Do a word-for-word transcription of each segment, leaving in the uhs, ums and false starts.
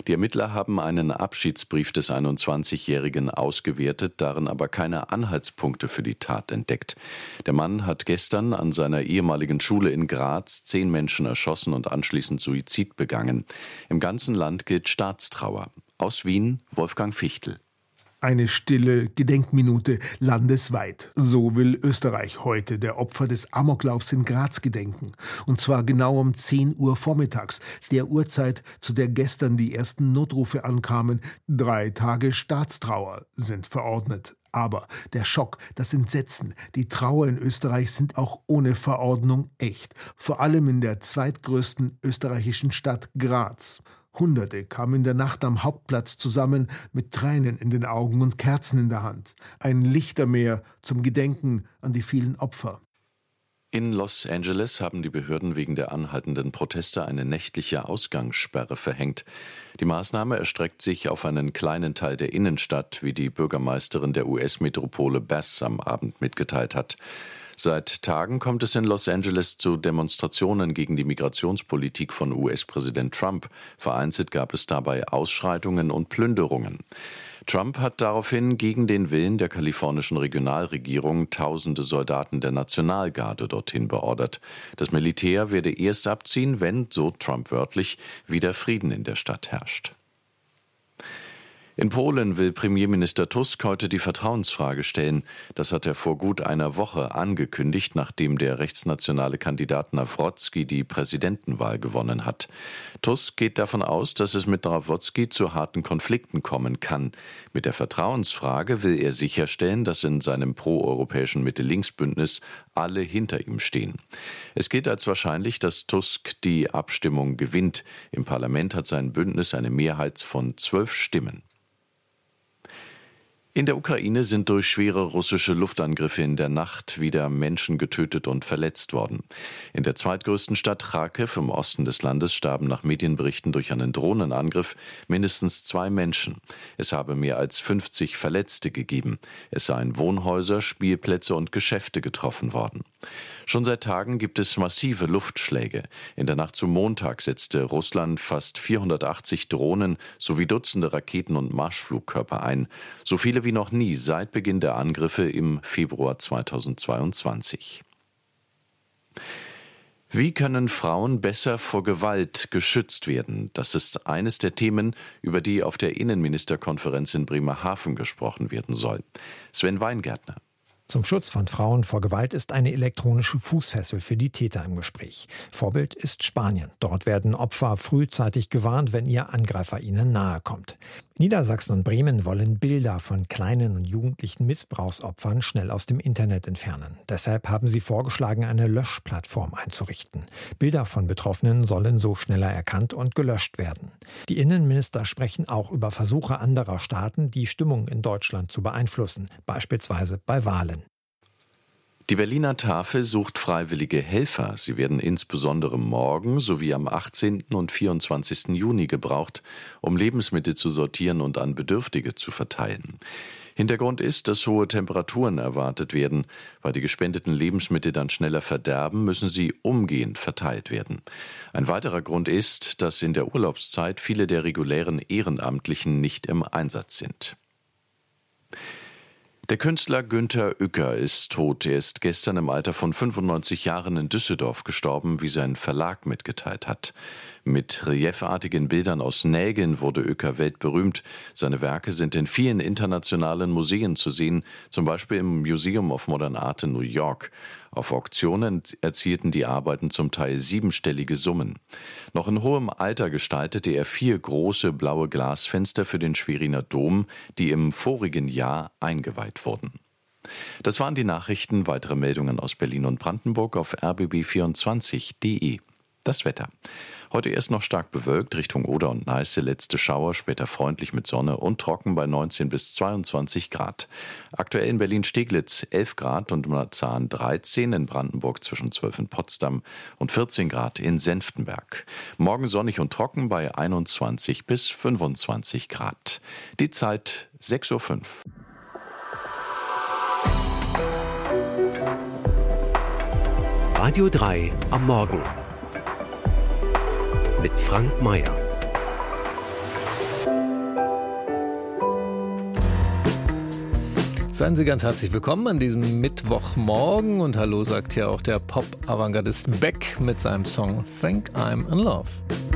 Die Ermittler haben einen Abschiedsbrief des einundzwanzigjährigen ausgewertet, darin aber keine Anhaltspunkte für die Tat entdeckt. Der Mann hat gestern an seiner ehemaligen Schule in Graz zehn Menschen erschossen und anschließend Suizid begangen. Im ganzen Land gilt Staatstrauer. Aus Wien, Wolfgang Fichtel. Eine stille Gedenkminute landesweit. So will Österreich heute der Opfer des Amoklaufs in Graz gedenken. Und zwar genau um zehn Uhr vormittags, der Uhrzeit, zu der gestern die ersten Notrufe ankamen. Drei Tage Staatstrauer sind verordnet. Aber der Schock, das Entsetzen, die Trauer in Österreich sind auch ohne Verordnung echt. Vor allem in der zweitgrößten österreichischen Stadt Graz. Hunderte kamen in der Nacht am Hauptplatz zusammen mit Tränen in den Augen und Kerzen in der Hand. Ein Lichtermeer zum Gedenken an die vielen Opfer. In Los Angeles haben die Behörden wegen der anhaltenden Proteste eine nächtliche Ausgangssperre verhängt. Die Maßnahme erstreckt sich auf einen kleinen Teil der Innenstadt, wie die Bürgermeisterin der U S-Metropole Bass am Abend mitgeteilt hat. Seit Tagen kommt es in Los Angeles zu Demonstrationen gegen die Migrationspolitik von U S-Präsident Trump. Vereinzelt gab es dabei Ausschreitungen und Plünderungen. Trump hat daraufhin gegen den Willen der kalifornischen Regionalregierung tausende Soldaten der Nationalgarde dorthin beordert. Das Militär werde erst abziehen, wenn, so Trump wörtlich, wieder Frieden in der Stadt herrscht. In Polen will Premierminister Tusk heute die Vertrauensfrage stellen. Das hat er vor gut einer Woche angekündigt, nachdem der rechtsnationale Kandidat Nawrocki die Präsidentenwahl gewonnen hat. Tusk geht davon aus, dass es mit Nawrocki zu harten Konflikten kommen kann. Mit der Vertrauensfrage will er sicherstellen, dass in seinem proeuropäischen Mitte-Links-Bündnis alle hinter ihm stehen. Es gilt als wahrscheinlich, dass Tusk die Abstimmung gewinnt. Im Parlament hat sein Bündnis eine Mehrheit von zwölf Stimmen. In der Ukraine sind durch schwere russische Luftangriffe in der Nacht wieder Menschen getötet und verletzt worden. In der zweitgrößten Stadt Charkiw im Osten des Landes starben nach Medienberichten durch einen Drohnenangriff mindestens zwei Menschen. Es habe mehr als fünfzig Verletzte gegeben. Es seien Wohnhäuser, Spielplätze und Geschäfte getroffen worden. Schon seit Tagen gibt es massive Luftschläge. In der Nacht zum Montag setzte Russland fast vierhundertachtzig Drohnen sowie Dutzende Raketen und Marschflugkörper ein. So viele wie noch nie seit Beginn der Angriffe im Februar zweitausendzweiundzwanzig. Wie können Frauen besser vor Gewalt geschützt werden? Das ist eines der Themen, über die auf der Innenministerkonferenz in Bremerhaven gesprochen werden soll. Sven Weingärtner. Zum Schutz von Frauen vor Gewalt ist eine elektronische Fußfessel für die Täter im Gespräch. Vorbild ist Spanien. Dort werden Opfer frühzeitig gewarnt, wenn ihr Angreifer ihnen nahe kommt. Niedersachsen und Bremen wollen Bilder von kleinen und jugendlichen Missbrauchsopfern schnell aus dem Internet entfernen. Deshalb haben sie vorgeschlagen, eine Löschplattform einzurichten. Bilder von Betroffenen sollen so schneller erkannt und gelöscht werden. Die Innenminister sprechen auch über Versuche anderer Staaten, die Stimmung in Deutschland zu beeinflussen, beispielsweise bei Wahlen. Die Berliner Tafel sucht freiwillige Helfer. Sie werden insbesondere morgen sowie am achtzehnten und vierundzwanzigsten Juni gebraucht, um Lebensmittel zu sortieren und an Bedürftige zu verteilen. Hintergrund ist, dass hohe Temperaturen erwartet werden. Weil die gespendeten Lebensmittel dann schneller verderben, müssen sie umgehend verteilt werden. Ein weiterer Grund ist, dass in der Urlaubszeit viele der regulären Ehrenamtlichen nicht im Einsatz sind. Der Künstler Günter Uecker ist tot. Er ist gestern im Alter von fünfundneunzig Jahren in Düsseldorf gestorben, wie sein Verlag mitgeteilt hat. Mit reliefartigen Bildern aus Nägeln wurde Uecker weltberühmt. Seine Werke sind in vielen internationalen Museen zu sehen, zum Beispiel im Museum of Modern Art in New York. Auf Auktionen erzielten die Arbeiten zum Teil siebenstellige Summen. Noch in hohem Alter gestaltete er vier große blaue Glasfenster für den Schweriner Dom, die im vorigen Jahr eingeweiht wurden. Das waren die Nachrichten. Weitere Meldungen aus Berlin und Brandenburg auf r b b vierundzwanzig punkt d e. Das Wetter. Heute erst noch stark bewölkt, Richtung Oder und Neiße, letzte Schauer, später freundlich mit Sonne und trocken bei neunzehn bis zweiundzwanzig Grad. Aktuell in Berlin-Steglitz elf Grad und Marzahn dreizehn, in Brandenburg zwischen zwölf in Potsdam und vierzehn Grad in Senftenberg. Morgen sonnig und trocken bei einundzwanzig bis fünfundzwanzig Grad. Die Zeit sechs Uhr fünf. Radio drei am Morgen mit Frank Mayer. Seien Sie ganz herzlich willkommen an diesem Mittwochmorgen und hallo sagt ja auch der Pop-Avantgardist Beck mit seinem Song Think I'm in Love.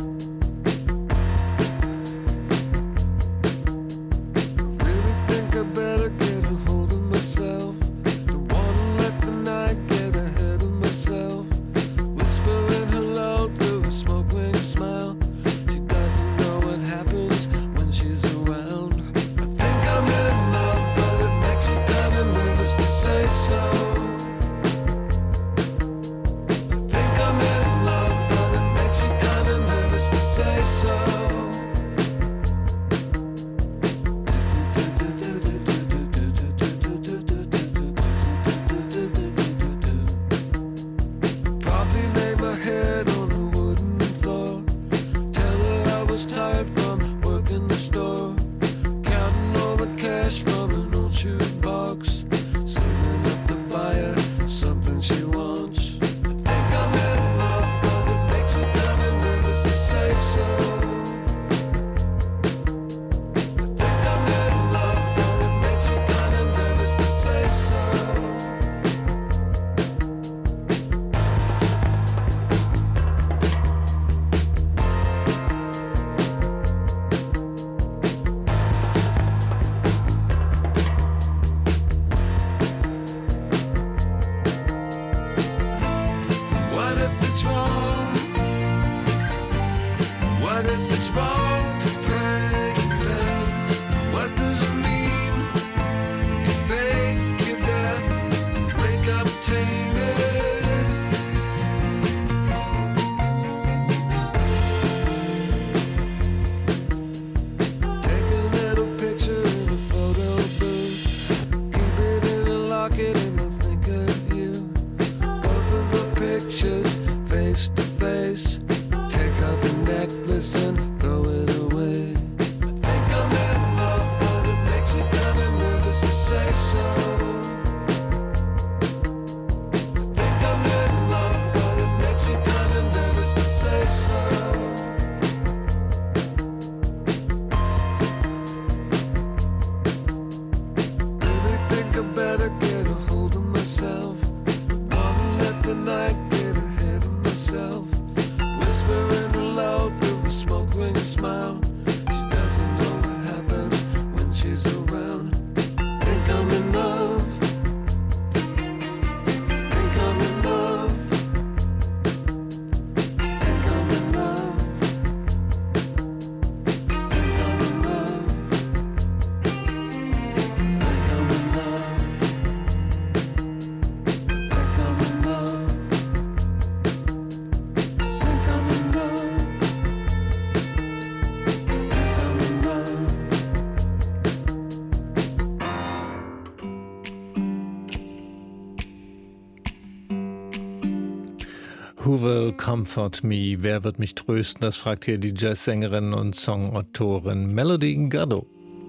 Who will comfort me? Wer wird mich trösten? Das fragt hier die Jazzsängerin und Songautorin Melody Gardot.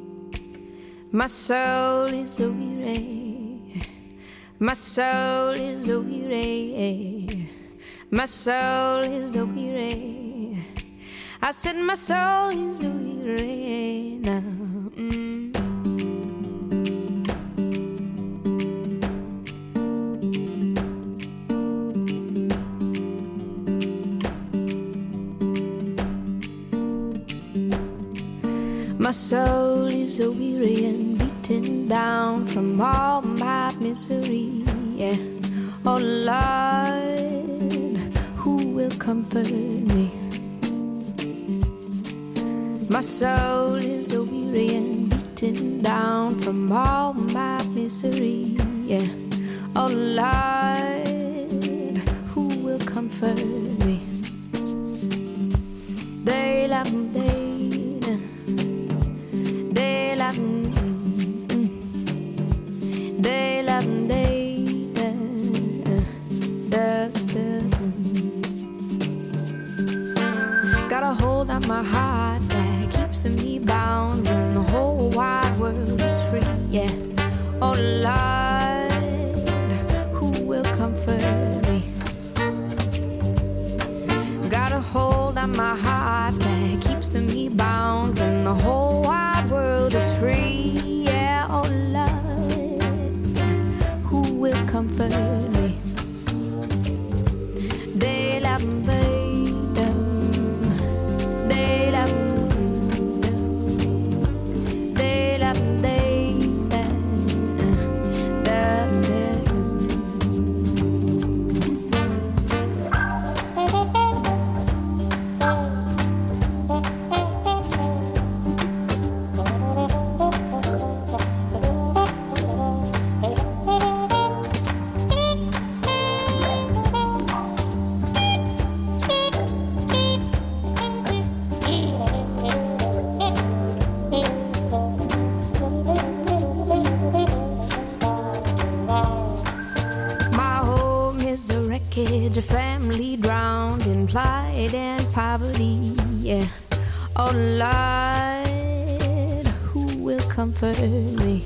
My soul is a weary, my soul is a weary, my soul is a weary. I said my soul is a weary now. Mm. My soul is a weary and beaten down from all my misery. Yeah. Oh Lord, who will comfort me? My soul is a weary and beaten down from all my misery. Yeah. Oh Lord, who will comfort me? They love me, they They love they da, da, da. Got a hold on my heart that keeps me bound when the whole wide world is free. Yeah. Oh Lord, who will comfort me? Got a hold on my heart that keeps me bound when the whole wide world is free. Yeah. Oh Lord, a family drowned in plight and poverty. Yeah. Oh Lord, who will comfort me?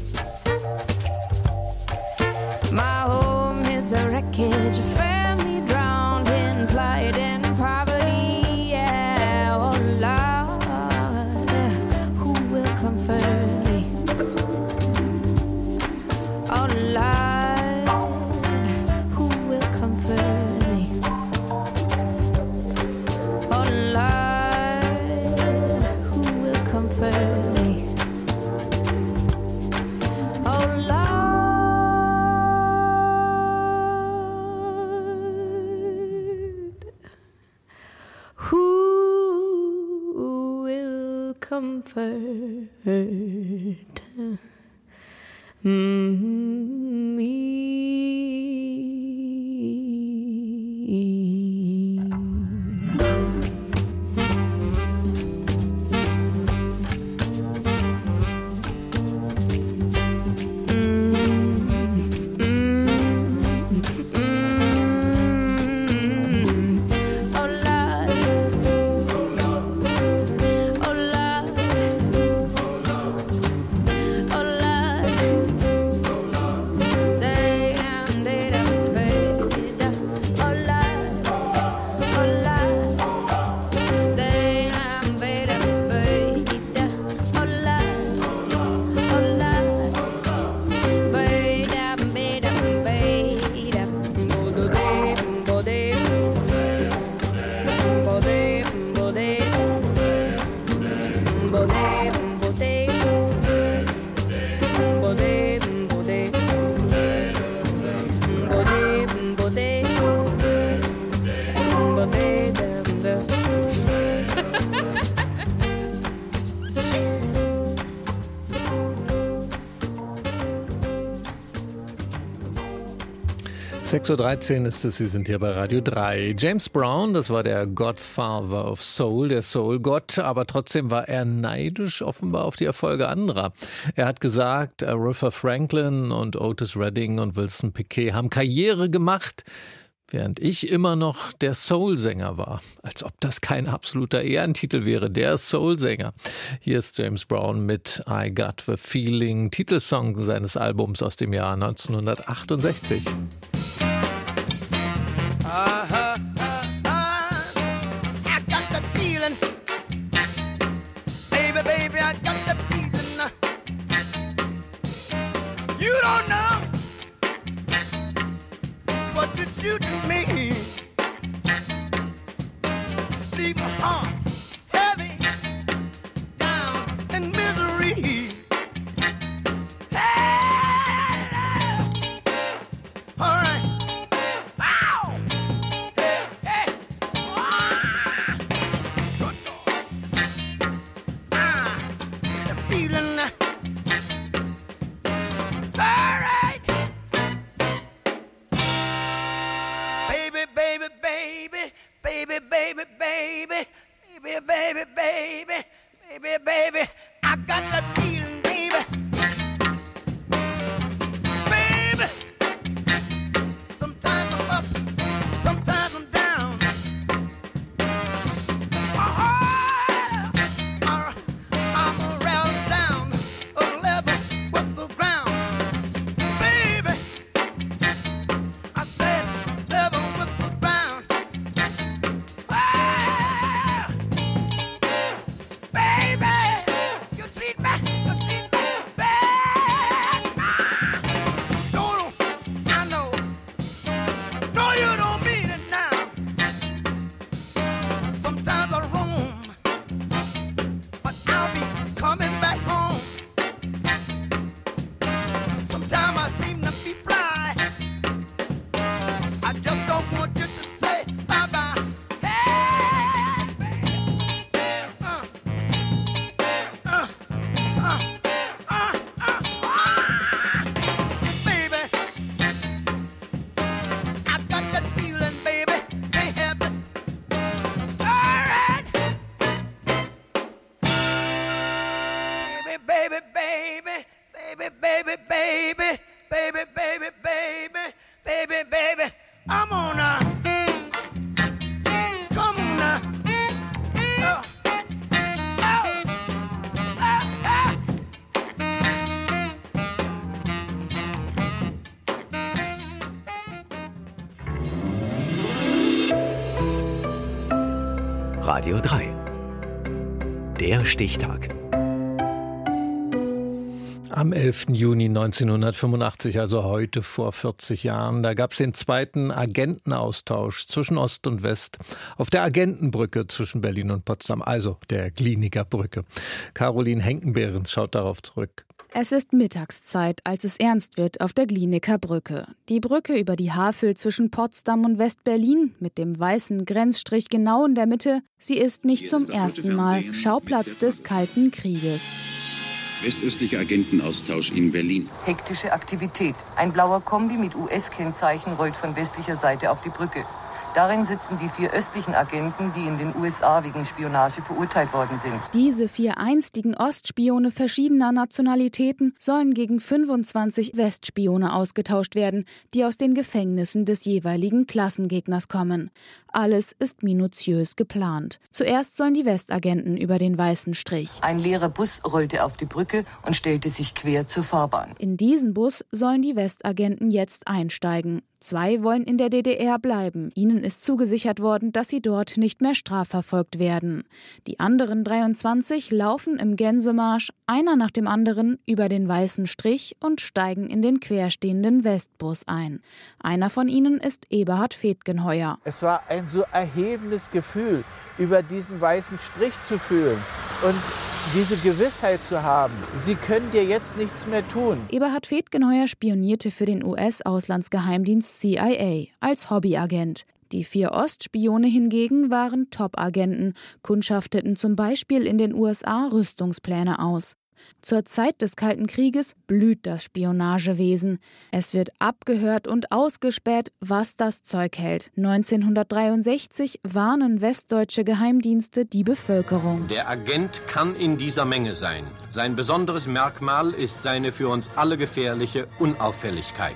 My home is a wreckage, a family drowned in plight and poverty. Yeah. Oh Lord, who will comfort me? Oh Lord, who will comfort me? Oh Lord, who will comfort me? Oh Lord, who will comfort me? sechs Uhr dreizehn ist es, Sie sind hier bei Radio drei. James Brown, das war der Godfather of Soul, der Soul-Gott, aber trotzdem war er neidisch offenbar auf die Erfolge anderer. Er hat gesagt, Aretha Franklin und Otis Redding und Wilson Piquet haben Karriere gemacht, während ich immer noch der Soul-Sänger war. Als ob das kein absoluter Ehrentitel wäre, der Soul-Sänger. Hier ist James Brown mit I Got the Feeling, Titelsong seines Albums aus dem Jahr neunzehnhundertachtundsechzig. Uh-huh, uh-huh. I got the feeling, baby, baby, I got the feeling. You don't know what you do to me. Leave my heart heavy, down in misery. Hey, all right. Baby, baby, baby, baby, baby, baby, baby, baby, I got that feeling, baby. Baby, sometimes I'm up, sometimes I'm down. Oh, I'm around down a level with the ground. Baby, I said level with the ground. Radio drei. Der Stichtag. Am elften Juni neunzehnhundertfünfundachtzig, also heute vor vierzig Jahren, da gab es den zweiten Agentenaustausch zwischen Ost und West auf der Agentenbrücke zwischen Berlin und Potsdam, also der Glienicke Brücke. Caroline Henken-Behrens schaut darauf zurück. Es ist Mittagszeit, als es ernst wird auf der Glienicke Brücke. Die Brücke über die Havel zwischen Potsdam und West-Berlin mit dem weißen Grenzstrich genau in der Mitte, sie ist nicht zum ersten Mal Schauplatz des Kalten Krieges. Westöstlicher Agentenaustausch in Berlin. Hektische Aktivität. Ein blauer Kombi mit U S-Kennzeichen rollt von westlicher Seite auf die Brücke. Darin sitzen die vier östlichen Agenten, die in den U S A wegen Spionage verurteilt worden sind. Diese vier einstigen Ostspione verschiedener Nationalitäten sollen gegen fünfundzwanzig Westspione ausgetauscht werden, die aus den Gefängnissen des jeweiligen Klassengegners kommen. Alles ist minutiös geplant. Zuerst sollen die Westagenten über den weißen Strich. Ein leerer Bus rollte auf die Brücke und stellte sich quer zur Fahrbahn. In diesen Bus sollen die Westagenten jetzt einsteigen. Zwei wollen in der D D R bleiben. Ihnen ist zugesichert worden, dass sie dort nicht mehr strafverfolgt werden. Die anderen dreiundzwanzig laufen im Gänsemarsch, einer nach dem anderen, über den weißen Strich und steigen in den querstehenden Westbus ein. Einer von ihnen ist Eberhard Fedgenheuer. Es war ein so erhebendes Gefühl, über diesen weißen Strich zu fühlen und diese Gewissheit zu haben, sie können dir jetzt nichts mehr tun. Eberhard Fedgenheuer spionierte für den U S-Auslandsgeheimdienst C I A als Hobbyagent. Die vier Ostspione hingegen waren Top-Agenten, kundschafteten zum Beispiel in den U S A Rüstungspläne aus. Zur Zeit des Kalten Krieges blüht das Spionagewesen. Es wird abgehört und ausgespäht, was das Zeug hält. neunzehnhundertdreiundsechzig warnen westdeutsche Geheimdienste die Bevölkerung. Der Agent kann in dieser Menge sein. Sein besonderes Merkmal ist seine für uns alle gefährliche Unauffälligkeit.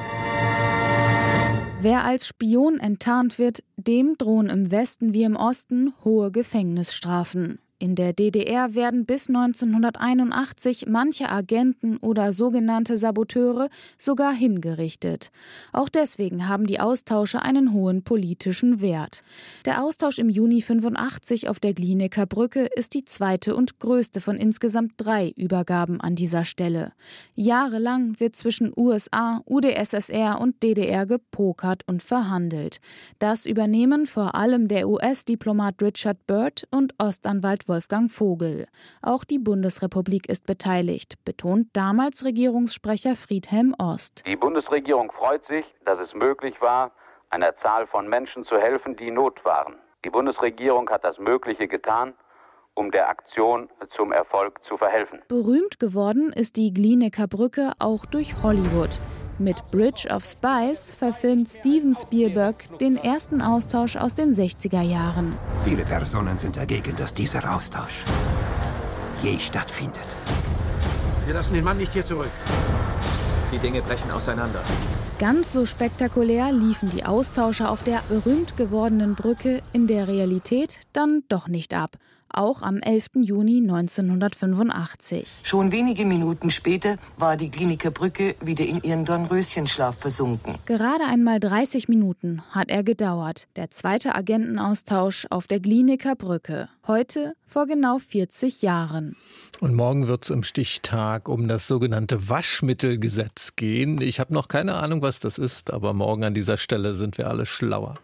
Wer als Spion enttarnt wird, dem drohen im Westen wie im Osten hohe Gefängnisstrafen. In der D D R werden bis neunzehnhunderteinundachtzig manche Agenten oder sogenannte Saboteure sogar hingerichtet. Auch deswegen haben die Austausche einen hohen politischen Wert. Der Austausch im Juni fünfundachtzig auf der Glienicke Brücke ist die zweite und größte von insgesamt drei Übergaben an dieser Stelle. Jahrelang wird zwischen U S A, U d S S R und D D R gepokert und verhandelt. Das übernehmen vor allem der U S-Diplomat Richard Byrd und Ostanwalt Wolfgang Vogel. Auch die Bundesrepublik ist beteiligt, betont damals Regierungssprecher Friedhelm Ost. Die Bundesregierung freut sich, dass es möglich war, einer Zahl von Menschen zu helfen, die in Not waren. Die Bundesregierung hat das Mögliche getan, um der Aktion zum Erfolg zu verhelfen. Berühmt geworden ist die Glienicke Brücke auch durch Hollywood. Mit Bridge of Spies verfilmt Steven Spielberg den ersten Austausch aus den sechziger Jahren. Viele Personen sind dagegen, dass dieser Austausch je stattfindet. Wir lassen den Mann nicht hier zurück. Die Dinge brechen auseinander. Ganz so spektakulär liefen die Austausche auf der berühmt gewordenen Brücke in der Realität dann doch nicht ab. Auch am elften Juni neunzehnhundertfünfundachtzig. Schon wenige Minuten später war die Glienicke Brücke wieder in ihren Dornröschenschlaf versunken. Gerade einmal dreißig Minuten hat er gedauert. Der zweite Agentenaustausch auf der Glienicke Brücke. Heute vor genau vierzig Jahren. Und morgen wird es im Stichtag um das sogenannte Waschmittelgesetz gehen. Ich habe noch keine Ahnung, was das ist, aber morgen an dieser Stelle sind wir alle schlauer.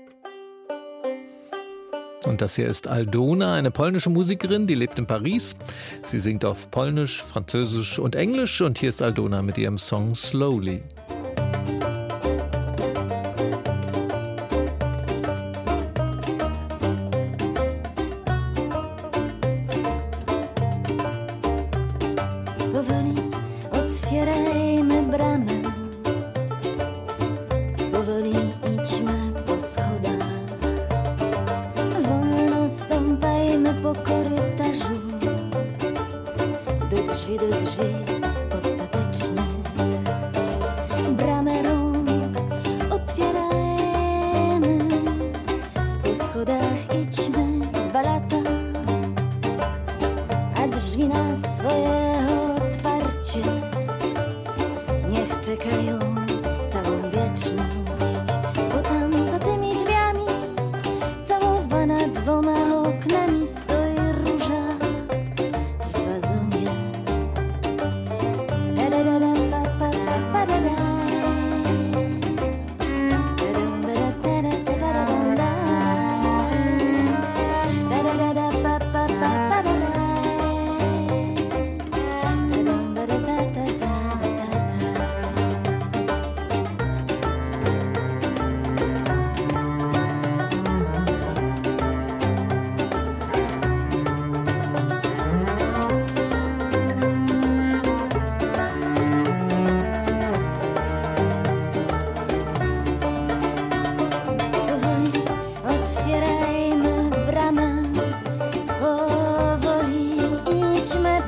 Und das hier ist Aldona, eine polnische Musikerin, die lebt in Paris. Sie singt auf Polnisch, Französisch und Englisch. Und hier ist Aldona mit ihrem Song Slowly. Powoli otwierajmy bramę, powoli idźmy po schodach. Stąpajmy po korytarzu, do drzwi, do drzwi ostatecznych. Bramę rąk otwierajmy, po schodach idźmy dwa lata, a drzwi na swoje otwarcie niech czekają całą wieczność, bo tam za tymi drzwiami całowana dwoma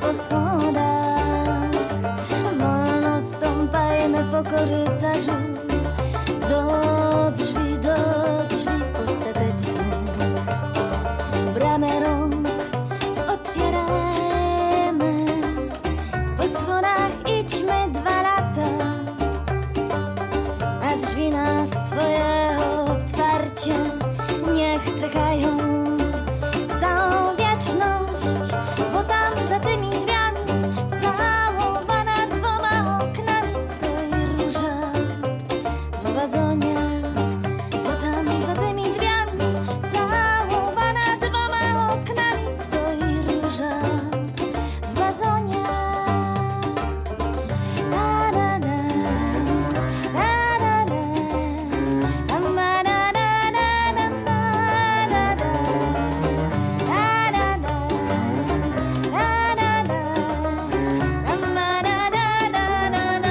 po schodách. Wolno stąpajmy po korytarzu, do drzwi, do drzwi ostatecznie. Bramę rąk otwieramy, po schodach idźmy dwa lata, a drzwi na swoje otwarcie niech czekają całą wieczność, bo tam za tymi drzwiami całowana dwoma oknami stoi róża w wazonie, bo tam za tymi drzwiami całowana dwoma oknami stoi róża w wazonie. Da, da, da, da, da, da. Am, da, da, da, da, da, da, da, da. Da, da, da. Da, da, da. Am, da, da, da, da, da, da.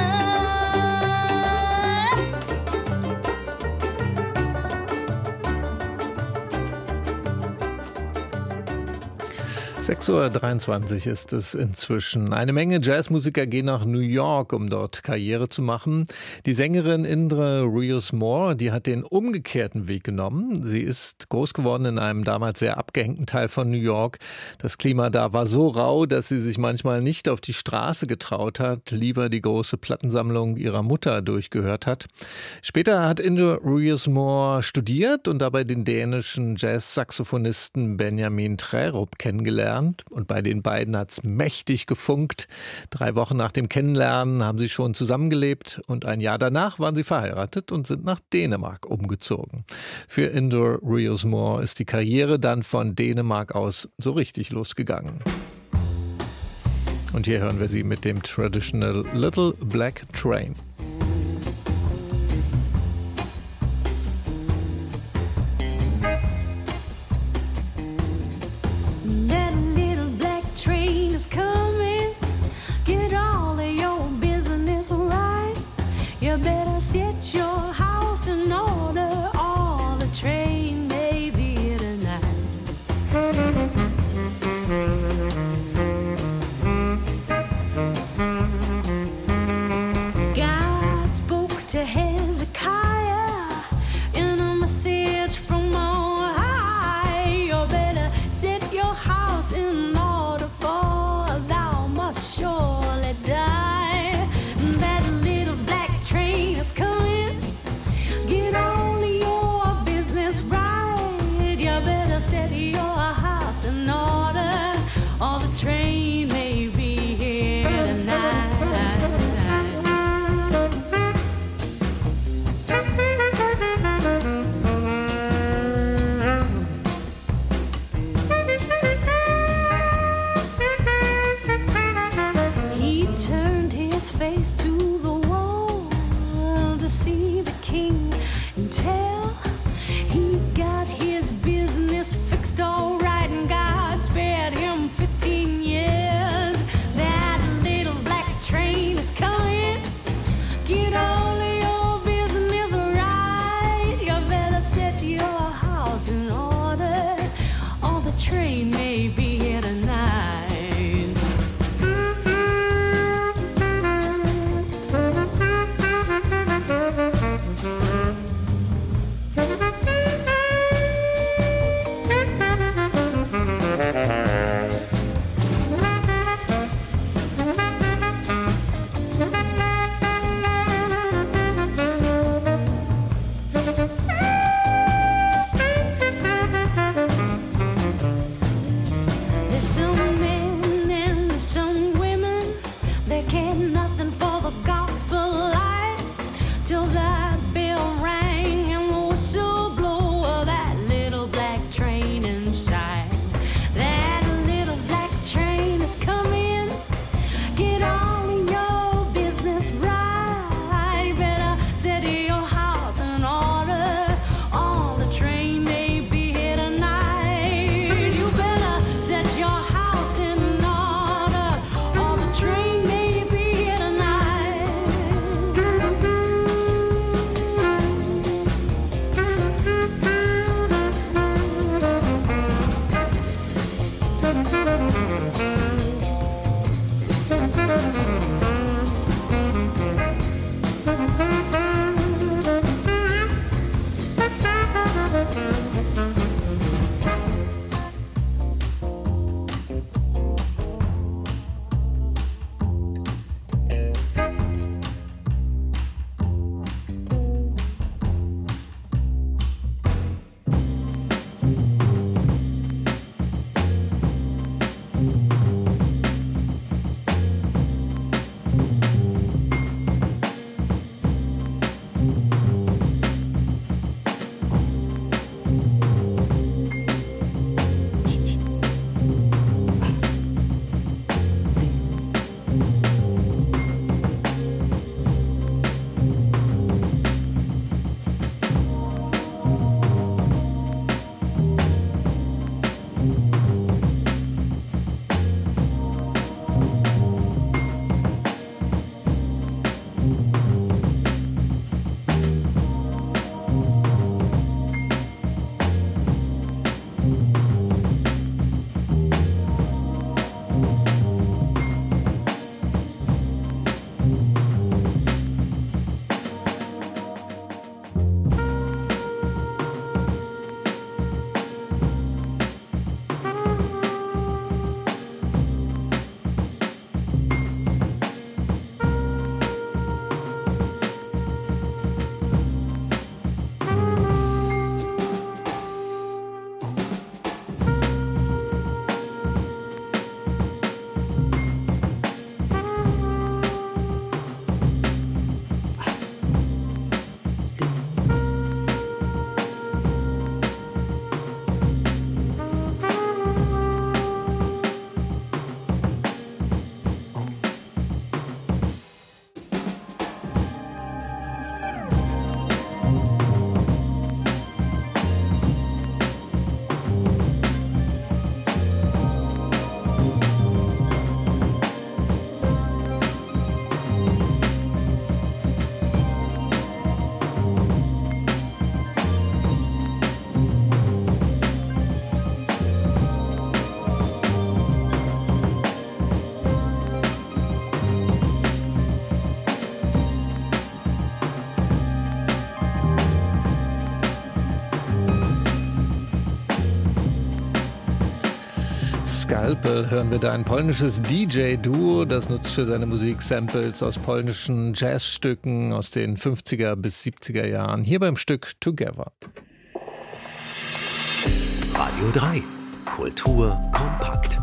sechs Uhr dreiundzwanzig ist es inzwischen. Eine Menge Jazzmusiker gehen nach New York, um dort Karriere zu machen. Die Sängerin Indra Rios Moore, die hat den umgekehrten Weg genommen. Sie ist groß geworden in einem damals sehr abgehängten Teil von New York. Das Klima da war so rau, dass sie sich manchmal nicht auf die Straße getraut hat, lieber die große Plattensammlung ihrer Mutter durchgehört hat. Später hat Indra Rios Moore studiert und dabei den dänischen Jazz-Saxophonisten Benjamin Treurup kennengelernt. Und bei den beiden hat es mächtig gefunkt. Drei Wochen nach dem Kennenlernen haben sie schon zusammengelebt und ein Jahr danach waren sie verheiratet und sind nach Dänemark umgezogen. Für Indra Rios Moore ist die Karriere dann von Dänemark aus so richtig losgegangen. Und hier hören wir sie mit dem Traditional Little Black Train. That little black train is coming. Get all of your business right. You better set your house in order, or the train may be here tonight. Got Skalpel hören wir da ein polnisches D J-Duo, das nutzt für seine Musik Samples aus polnischen Jazzstücken aus den fünfziger bis siebziger Jahren. Hier beim Stück Together. Radio drei. Kultur kompakt.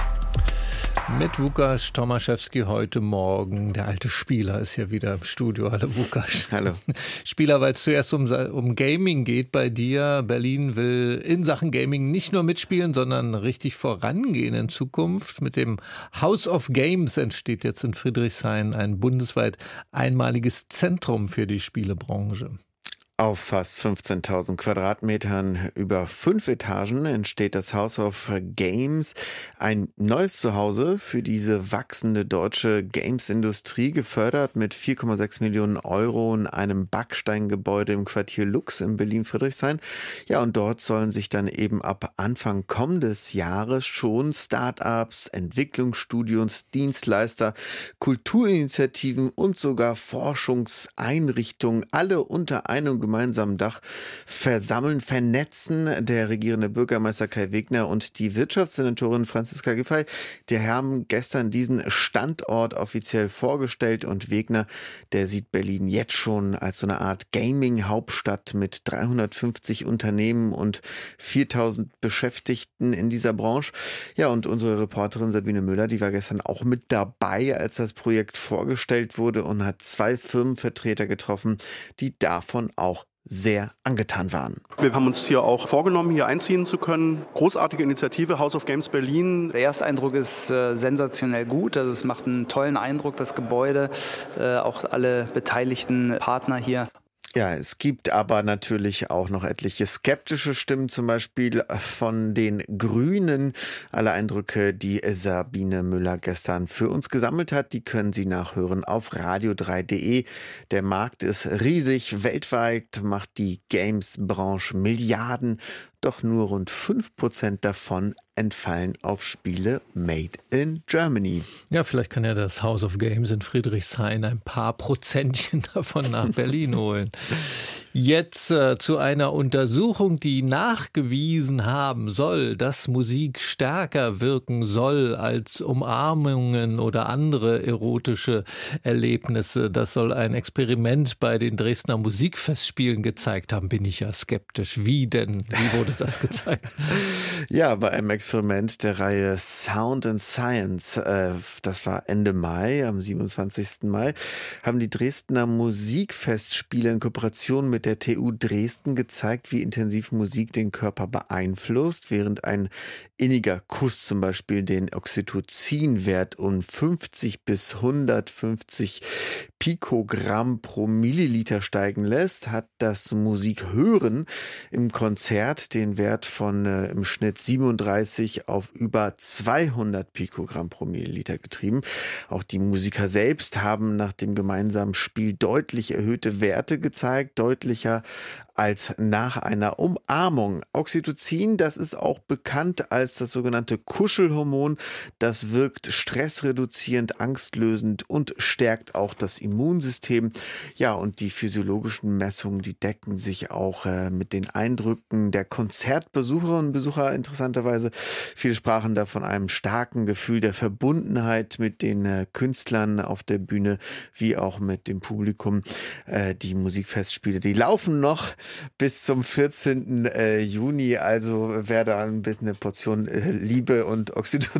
Mit Łukasz Tomaszewski heute Morgen. Der alte Spieler ist hier wieder im Studio. Hallo Łukasz. Hallo. Spieler, weil es zuerst um, um Gaming geht bei dir. Berlin will in Sachen Gaming nicht nur mitspielen, sondern richtig vorangehen in Zukunft. Mit dem House of Games entsteht jetzt in Friedrichshain ein bundesweit einmaliges Zentrum für die Spielebranche. Auf fast fünfzehntausend Quadratmetern über fünf Etagen entsteht das House of Games, ein neues Zuhause für diese wachsende deutsche Games-Industrie, gefördert mit vier Komma sechs Millionen Euro in einem Backsteingebäude im Quartier Lux in Berlin-Friedrichshain. Ja, und dort sollen sich dann eben ab Anfang kommendes Jahres schon Start-ups, Entwicklungsstudios, Dienstleister, Kulturinitiativen und sogar Forschungseinrichtungen alle unter einem gemeinsamen Dach versammeln, vernetzen. Der regierende Bürgermeister Kai Wegner und die Wirtschaftssenatorin Franziska Giffey, die haben gestern diesen Standort offiziell vorgestellt, und Wegner, der sieht Berlin jetzt schon als so eine Art Gaming-Hauptstadt mit dreihundertfünfzig Unternehmen und viertausend Beschäftigten in dieser Branche. Ja, und unsere Reporterin Sabine Müller, die war gestern auch mit dabei, als das Projekt vorgestellt wurde, und hat zwei Firmenvertreter getroffen, die davon auch sehr angetan waren. Wir haben uns hier auch vorgenommen, hier einziehen zu können. Großartige Initiative, House of Games Berlin. Der erste Eindruck ist äh, sensationell gut. Also es macht einen tollen Eindruck, das Gebäude, äh, auch alle beteiligten Partner hier. Ja, es gibt aber natürlich auch noch etliche skeptische Stimmen, zum Beispiel von den Grünen. Alle Eindrücke, die Sabine Müller gestern für uns gesammelt hat, die können Sie nachhören auf radio drei punkt de. Der Markt ist riesig. Weltweit macht die Games-Branche Milliarden. Doch nur rund fünf Prozent davon entfallen auf Spiele made in Germany. Ja, vielleicht kann ja das House of Games in Friedrichshain ein paar Prozentchen davon nach Berlin holen. Jetzt äh, zu einer Untersuchung, die nachgewiesen haben soll, dass Musik stärker wirken soll als Umarmungen oder andere erotische Erlebnisse. Das soll ein Experiment bei den Dresdner Musikfestspielen gezeigt haben. Bin ich ja skeptisch. Wie denn? Wie wurde das gezeigt? Ja, bei einem Experiment der Reihe Sound and Science, äh, das war Ende Mai, am siebenundzwanzigsten Mai, haben die Dresdner Musikfestspiele in Kooperation mit der T U Dresden gezeigt, wie intensiv Musik den Körper beeinflusst, während ein inniger Kuss zum Beispiel den Oxytocin-Wert um fünfzig bis hundertfünfzig Pikogramm pro Milliliter steigen lässt, hat das Musikhören im Konzert den Wert von äh, im Schnitt siebenunddreißig auf über zweihundert Pikogramm pro Milliliter getrieben. Auch die Musiker selbst haben nach dem gemeinsamen Spiel deutlich erhöhte Werte gezeigt, deutlicher als nach einer Umarmung. Oxytocin, das ist auch bekannt als das sogenannte Kuschelhormon. Das wirkt stressreduzierend, angstlösend und stärkt auch das Immunsystem. Ja, und die physiologischen Messungen, die decken sich auch äh, mit den Eindrücken der Konzertbesucherinnen und Besucher interessanterweise. Viele sprachen da von einem starken Gefühl der Verbundenheit mit den äh, Künstlern auf der Bühne, wie auch mit dem Publikum. Äh, die Musikfestspiele, die laufen noch bis zum vierzehnten Juni, also wer da ein bisschen eine Portion äh, Liebe und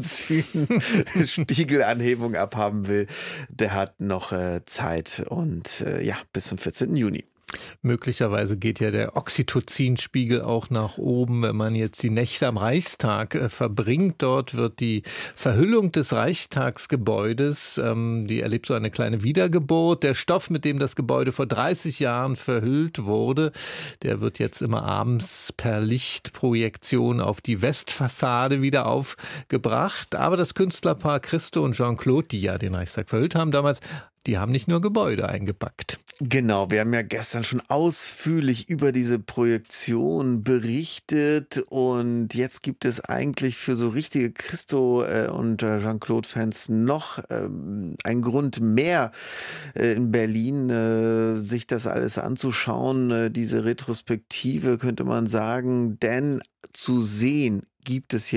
Oxytocin-Spiegelanhebung abhaben will, der hat noch äh, Zeit und äh, ja, bis zum vierzehnten Juni. Möglicherweise geht ja der Oxytocin-Spiegel auch nach oben, wenn man jetzt die Nächte am Reichstag äh, verbringt. Dort wird die Verhüllung des Reichstagsgebäudes, ähm, die erlebt so eine kleine Wiedergeburt. Der Stoff, mit dem das Gebäude vor dreißig Jahren verhüllt wurde, der wird jetzt immer abends per Lichtprojektion auf die Westfassade wieder aufgebracht. Aber das Künstlerpaar Christo und Jean-Claude, die ja den Reichstag verhüllt haben damals, die haben nicht nur Gebäude eingepackt. Genau, wir haben ja gestern schon ausführlich über diese Projektion berichtet, und jetzt gibt es eigentlich für so richtige Christo- und Jean-Claude-Fans noch ähm, einen Grund mehr äh, in Berlin, äh, sich das alles anzuschauen, äh, diese Retrospektive könnte man sagen, denn zu sehen gibt es jetzt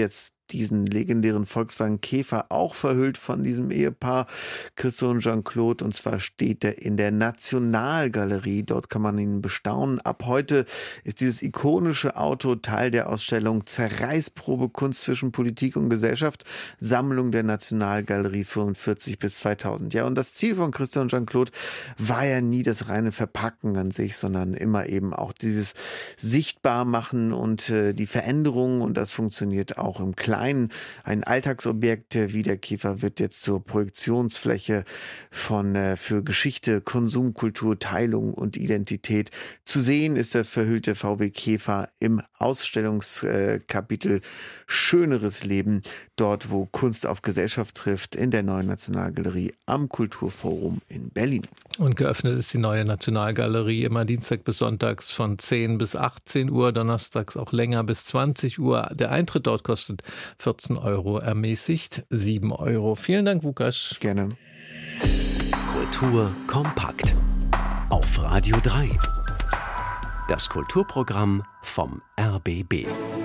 diesen legendären Volkswagen Käfer auch verhüllt von diesem Ehepaar Christo und Jean-Claude. Und zwar steht er in der Nationalgalerie. Dort kann man ihn bestaunen. Ab heute ist dieses ikonische Auto Teil der Ausstellung Zerreißprobe Kunst zwischen Politik und Gesellschaft, Sammlung der Nationalgalerie fünfundvierzig bis zweitausend. Ja, und das Ziel von Christo und Jean-Claude war ja nie das reine Verpacken an sich, sondern immer eben auch dieses Sichtbarmachen und äh, die Veränderungen. Und das funktioniert auch im Kleinen. Ein Alltagsobjekt wie der Käfer wird jetzt zur Projektionsfläche von äh, für Geschichte, Konsum, Kultur, Teilung und Identität. Zu sehen ist der verhüllte V W Käfer im Ausstellungskapitel Schöneres Leben, dort wo Kunst auf Gesellschaft trifft, in der neuen Nationalgalerie am Kulturforum in Berlin. Und geöffnet ist die neue Nationalgalerie immer Dienstag bis Sonntags von zehn bis achtzehn Uhr, donnerstags auch länger bis zwanzig Uhr. Der Eintritt dort kostet vierzehn Euro, ermäßigt sieben Euro. Vielen Dank, Wukasch. Gerne. Kultur kompakt auf Radio drei. Das Kulturprogramm vom R B B.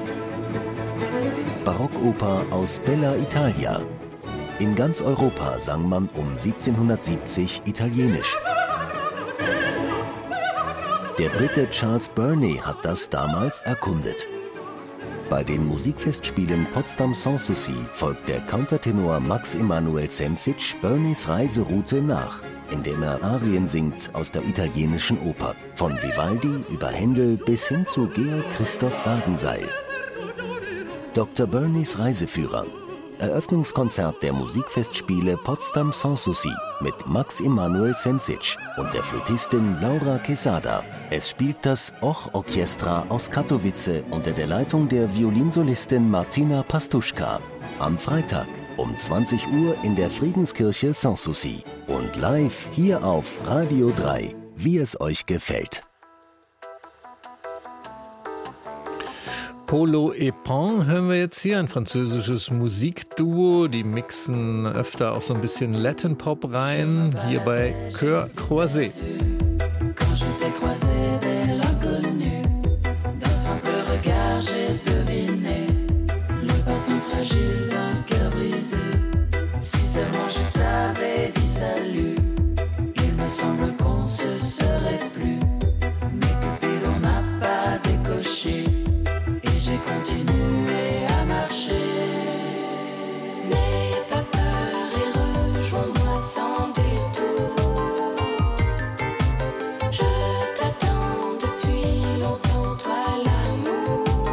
Barockoper aus Bella Italia. In ganz Europa sang man um siebzehnhundertsiebzig Italienisch. Der Brite Charles Burney hat das damals erkundet. Bei den Musikfestspielen Potsdam Sanssouci folgt der Countertenor Max Emanuel Sensic Burneys Reiseroute nach, indem er Arien singt aus der italienischen Oper, von Vivaldi über Händel bis hin zu Georg Christoph Wagenseil. Doktor Burneys Reiseführer. Eröffnungskonzert der Musikfestspiele Potsdam Sanssouci mit Max Emanuel Sensic und der Flötistin Laura Quesada. Es spielt das Och Orchestra aus Katowice unter der Leitung der Violinsolistin Martina Pastuszka. Am Freitag um zwanzig Uhr in der Friedenskirche Sanssouci und live hier auf Radio drei, wie es euch gefällt. Polo et Pan hören wir jetzt hier, ein französisches Musikduo. Die mixen öfter auch so ein bisschen Latin Pop rein, hier bei Cœur Croisé. Quand je t'ai croisé, belle inconnue, d'un simple regard j'ai deviné le parfum fragile d'un cœur brisé. Si seulement je t'avais dit salut, il me semble qu'on se serait plus. Mais Cupidon n'a pas décoché. J'ai continué à marcher. N'aie pas peur et rejoins-moi sans détour. Je t'attends depuis longtemps, toi l'amour.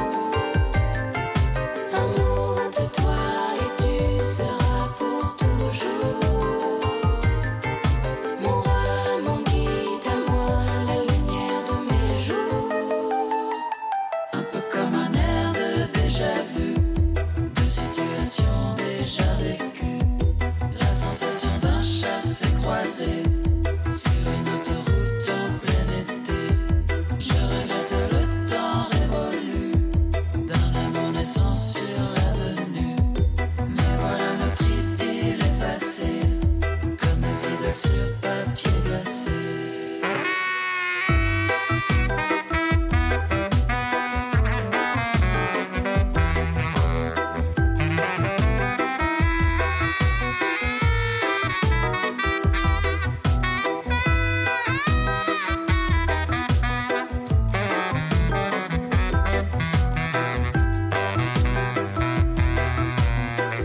Un mot de toi et tu seras pour toujours. Mon roi, mon guide à moi, la lumière de mes jours. Un peu comme un déjà vu, deux situations déjà vécues. La sensation d'un chassé-croisé sur une autoroute en plein été. Je regrette le temps révolu d'un amour naissant sur l'avenue. Mais voilà notre idylle effacée, comme nos idoles sur papier glacé.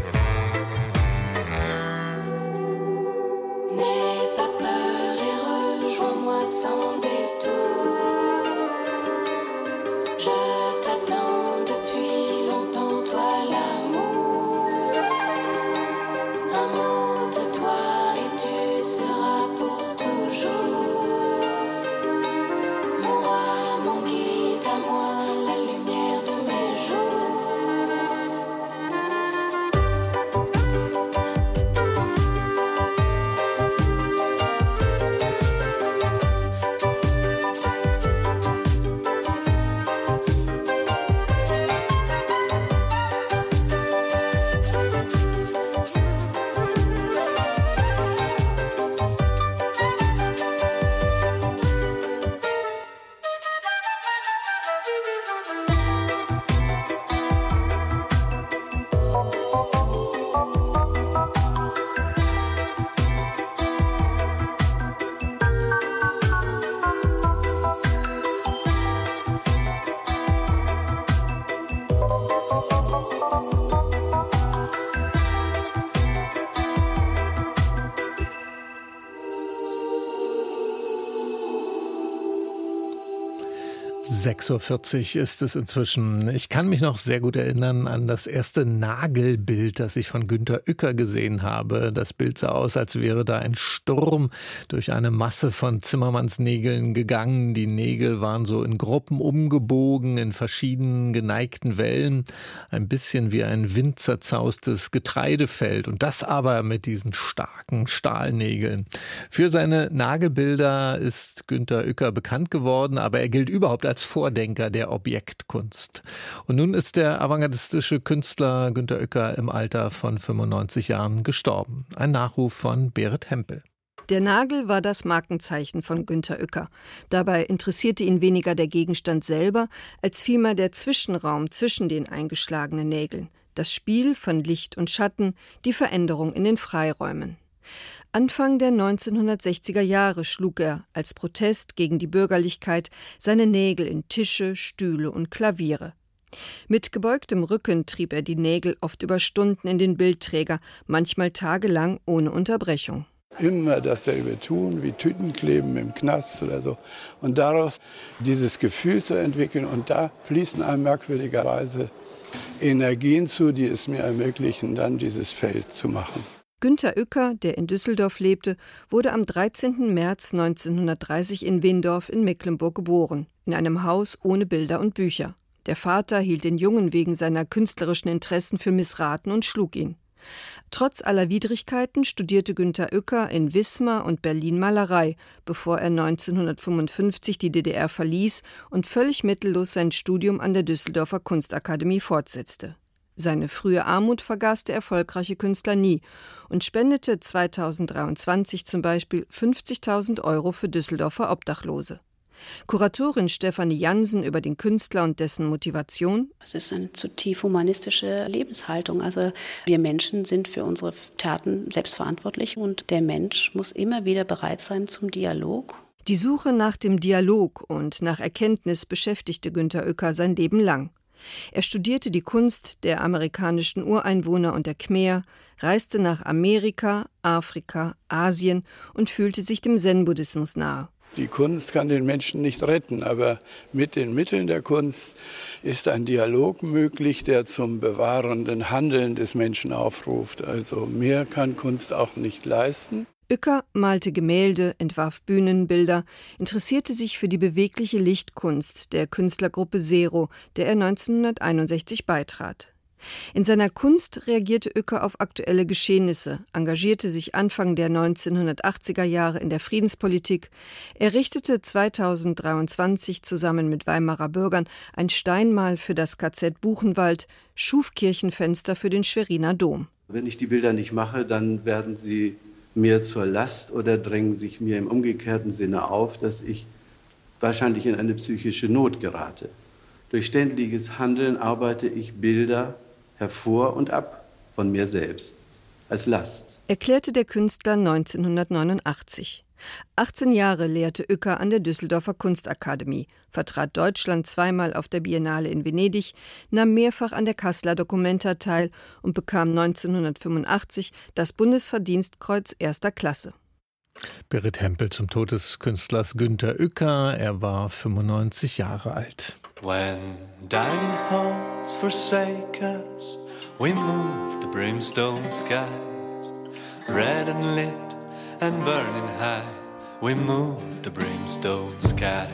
N'aie pas peur et sechs Uhr vierzig ist es inzwischen. Ich kann mich noch sehr gut erinnern an das erste Nagelbild, das ich von Günter Uecker gesehen habe. Das Bild sah aus, als wäre da ein Sturm durch eine Masse von Zimmermannsnägeln gegangen. Die Nägel waren so in Gruppen umgebogen, in verschiedenen geneigten Wellen. Ein bisschen wie ein windzerzaustes Getreidefeld. Und das aber mit diesen starken Stahlnägeln. Für seine Nagelbilder ist Günter Uecker bekannt geworden, aber er gilt überhaupt als Vordenker der Objektkunst. Und nun ist der avantgardistische Künstler Günter Uecker im Alter von fünfundneunzig Jahren gestorben. Ein Nachruf von Berit Hempel. Der Nagel war das Markenzeichen von Günter Uecker. Dabei interessierte ihn weniger der Gegenstand selber, als vielmehr der Zwischenraum zwischen den eingeschlagenen Nägeln. Das Spiel von Licht und Schatten, die Veränderung in den Freiräumen. Anfang der neunzehnhundertsechziger Jahre schlug er, als Protest gegen die Bürgerlichkeit, seine Nägel in Tische, Stühle und Klaviere. Mit gebeugtem Rücken trieb er die Nägel oft über Stunden in den Bildträger, manchmal tagelang ohne Unterbrechung. Immer dasselbe tun, wie Tütenkleben im Knast oder so. Und daraus dieses Gefühl zu entwickeln. Und da fließen einem merkwürdigerweise Energien zu, die es mir ermöglichen, dann dieses Feld zu machen. Günter Uecker, der in Düsseldorf lebte, wurde am dreizehnten März neunzehnhundertdreißig in Windorf in Mecklenburg geboren, in einem Haus ohne Bilder und Bücher. Der Vater hielt den Jungen wegen seiner künstlerischen Interessen für missraten und schlug ihn. Trotz aller Widrigkeiten studierte Günter Uecker in Wismar und Berlin Malerei, bevor er neunzehnhundertfünfundfünfzig die D D R verließ und völlig mittellos sein Studium an der Düsseldorfer Kunstakademie fortsetzte. Seine frühe Armut vergaß der erfolgreiche Künstler nie und spendete zweitausenddreiundzwanzig zum Beispiel fünfzigtausend Euro für Düsseldorfer Obdachlose. Kuratorin Stefanie Jansen über den Künstler und dessen Motivation. Es ist eine zutiefst humanistische Lebenshaltung. Also wir Menschen sind für unsere Taten selbstverantwortlich und der Mensch muss immer wieder bereit sein zum Dialog. Die Suche nach dem Dialog und nach Erkenntnis beschäftigte Günter Uecker sein Leben lang. Er studierte die Kunst der amerikanischen Ureinwohner und der Khmer, reiste nach Amerika, Afrika, Asien und fühlte sich dem Zen-Buddhismus nahe. Die Kunst kann den Menschen nicht retten, aber mit den Mitteln der Kunst ist ein Dialog möglich, der zum bewahrenden Handeln des Menschen aufruft. Also mehr kann Kunst auch nicht leisten. Uecker malte Gemälde, entwarf Bühnenbilder, interessierte sich für die bewegliche Lichtkunst der Künstlergruppe Zero, der er neunzehnhunderteinundsechzig beitrat. In seiner Kunst reagierte Uecker auf aktuelle Geschehnisse, engagierte sich Anfang der neunzehnhundertachtziger Jahre in der Friedenspolitik, errichtete zweitausenddreiundzwanzig zusammen mit Weimarer Bürgern ein Steinmal für das K Z Buchenwald, schuf Kirchenfenster für den Schweriner Dom. Wenn ich die Bilder nicht mache, dann werden sie mir zur Last oder drängen sich mir im umgekehrten Sinne auf, dass ich wahrscheinlich in eine psychische Not gerate. Durch ständiges Handeln arbeite ich Bilder hervor und ab von mir selbst, als Last. Erklärte der Künstler neunzehnhundertneunundachtzig. achtzehn Jahre lehrte Uecker an der Düsseldorfer Kunstakademie, vertrat Deutschland zweimal auf der Biennale in Venedig, nahm mehrfach an der Kasseler Documenta teil und bekam neunzehnhundertfünfundachtzig das Bundesverdienstkreuz erster Klasse. Berit Hempel zum Tod des Künstlers Günter Uecker. Er war fünfundneunzig Jahre alt. When dining halls forsake us, we move the brimstone skies. Red and lit and burning high, we move the brimstone skies.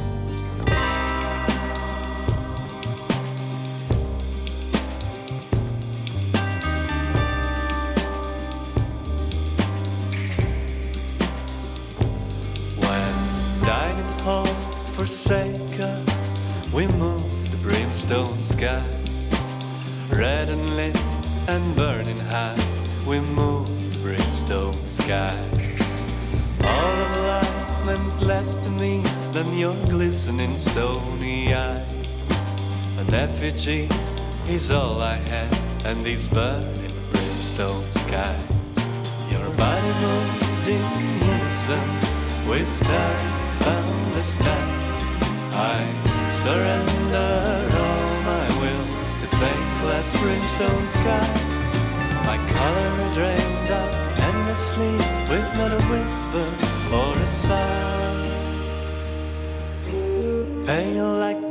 When dining halls forsake us, we move the brimstone skies. Red and lit and burning high, we move the brimstone skies. All of life meant less to me than your glistening stony eyes. An effigy is all I have, and these burning brimstone skies. Your body moved in unison with starry boundless skies. I surrender all my will to thankless brimstone skies. My color drained up endlessly with not a whisper or a sigh. Pale like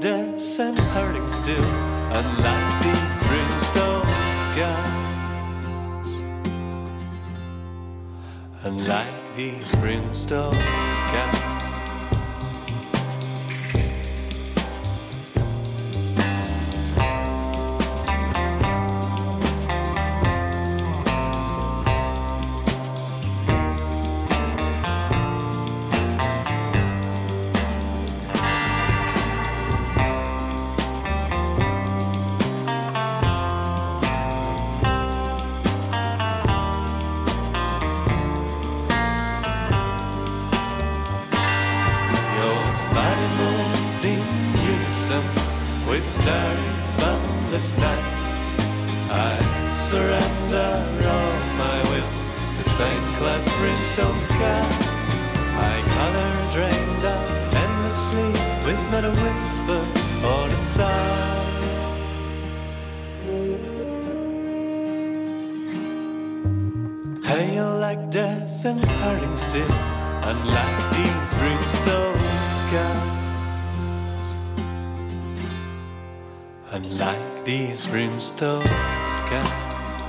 hurting still, unlike these brimstone skies. Unlike these brimstone skies. Starry, boundless nights, I surrender all my will to thankless brimstone sky. My color drained out endlessly with not a whisper or a sigh. Pale like death and hurting still, unlike these brimstone skies. Unlike these brimstone skies.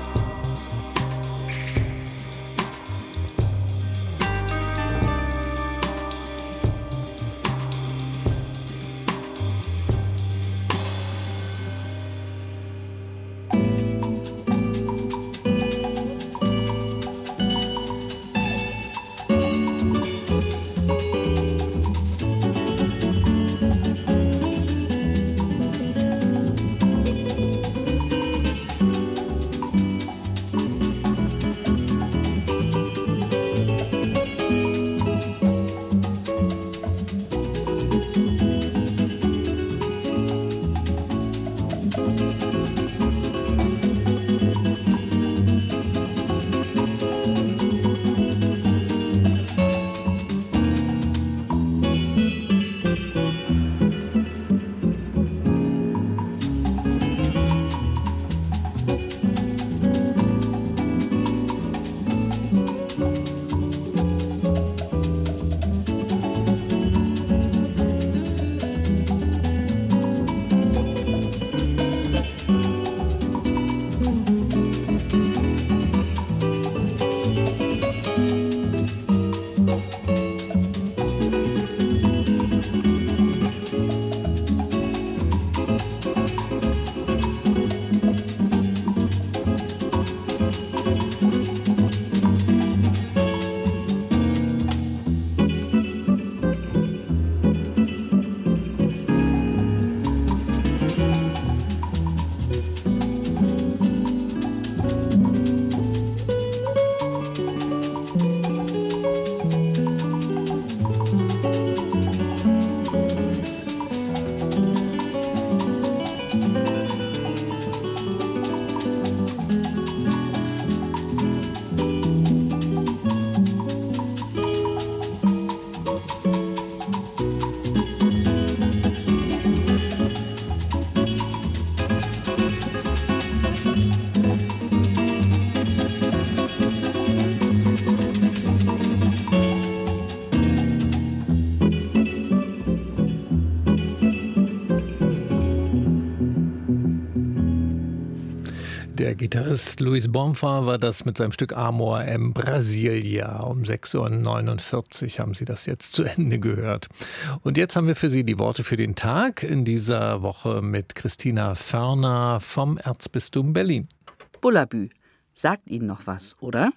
Der Gitarrist Luis Bonfa war das mit seinem Stück Amor em Brasilia. Um sechs Uhr neunundvierzig haben Sie das jetzt zu Ende gehört. Und jetzt haben wir für Sie die Worte für den Tag in dieser Woche mit Christina Förner vom Erzbistum Berlin. Bullabü. Sagt Ihnen noch was, oder?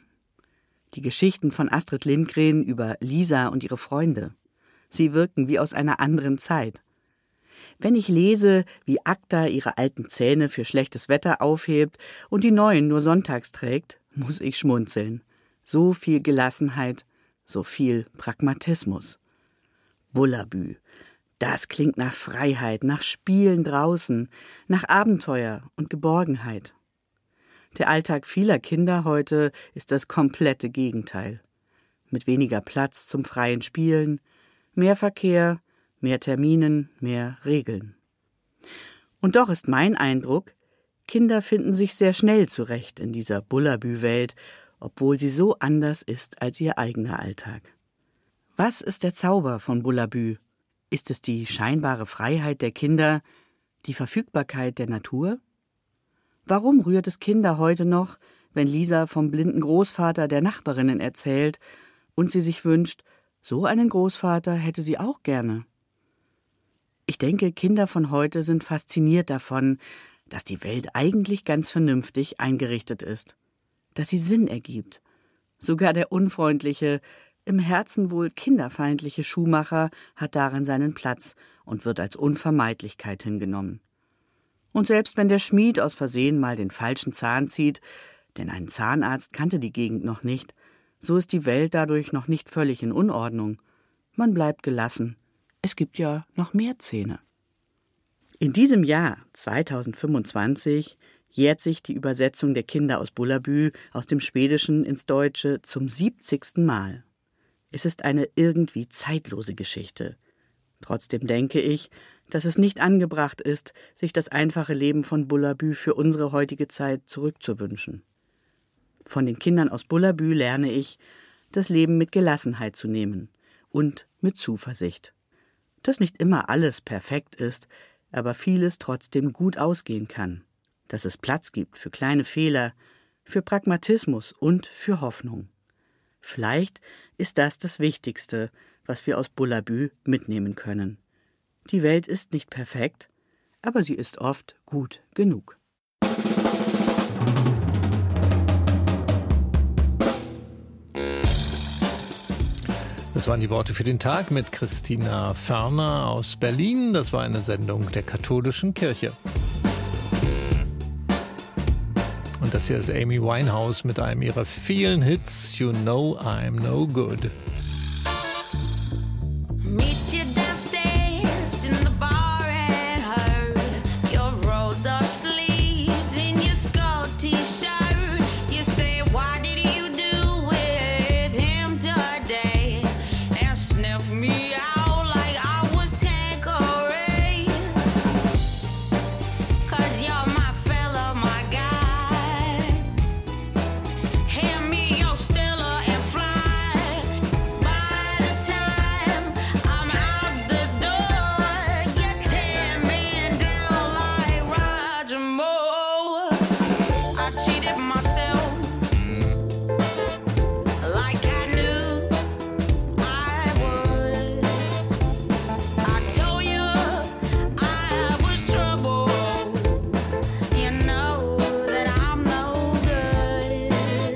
Die Geschichten von Astrid Lindgren über Lisa und ihre Freunde. Sie wirken wie aus einer anderen Zeit. Wenn ich lese, wie Agda ihre alten Zähne für schlechtes Wetter aufhebt und die neuen nur sonntags trägt, muss ich schmunzeln. So viel Gelassenheit, so viel Pragmatismus. Bullabü. Das klingt nach Freiheit, nach Spielen draußen, nach Abenteuer und Geborgenheit. Der Alltag vieler Kinder heute ist das komplette Gegenteil. Mit weniger Platz zum freien Spielen, mehr Verkehr, mehr Terminen, mehr Regeln. Und doch ist mein Eindruck, Kinder finden sich sehr schnell zurecht in dieser Bullabü-Welt, obwohl sie so anders ist als ihr eigener Alltag. Was ist der Zauber von Bullabü? Ist es die scheinbare Freiheit der Kinder, Die Verfügbarkeit der Natur? Warum rührt es Kinder heute noch, wenn Lisa vom blinden Großvater der Nachbarinnen erzählt und sie sich wünscht, so einen Großvater hätte sie auch gerne? Ich denke, Kinder von heute sind fasziniert davon, dass die Welt eigentlich ganz vernünftig eingerichtet ist, dass sie Sinn ergibt. Sogar der unfreundliche, im Herzen wohl kinderfeindliche Schuhmacher hat darin seinen Platz und wird als Unvermeidlichkeit hingenommen. Und selbst wenn der Schmied aus Versehen mal den falschen Zahn zieht, denn ein Zahnarzt kannte die Gegend noch nicht, so ist die Welt dadurch noch nicht völlig in Unordnung. Man bleibt gelassen. Es gibt ja noch mehr Zähne. In diesem Jahr, zweitausendfünfundzwanzig, jährt sich die Übersetzung der Kinder aus Bullabü aus dem Schwedischen ins Deutsche zum siebzigsten Mal. Es ist eine irgendwie zeitlose Geschichte. Trotzdem denke ich, dass es nicht angebracht ist, sich das einfache Leben von Bullabü für unsere heutige Zeit zurückzuwünschen. Von den Kindern aus Bullabü lerne ich, das Leben mit Gelassenheit zu nehmen und mit Zuversicht. Dass nicht immer alles perfekt ist, aber vieles trotzdem gut ausgehen kann. Dass es Platz gibt für kleine Fehler, für Pragmatismus und für Hoffnung. Vielleicht ist das das Wichtigste, was wir aus Bullabü mitnehmen können. Die Welt ist nicht perfekt, aber sie ist oft gut genug. Das waren die Worte für den Tag mit Christina Ferner aus Berlin. Das war eine Sendung der Katholischen Kirche. Und das hier ist Amy Winehouse mit einem ihrer vielen Hits, You Know I'm No Good. Meet you downstairs in the bar and heard your rolled up sleeves in your skull t-shirt. You say, what did you do with him today? And sniff me out like I was Tanqueray. 'Cause you're my fella, my guy. Hand me your Stella and fly. By the time I'm out the door, you're ten men down like Roger Moore. I cheated myself like I knew I would. I told you I was trouble. You know that I'm no good.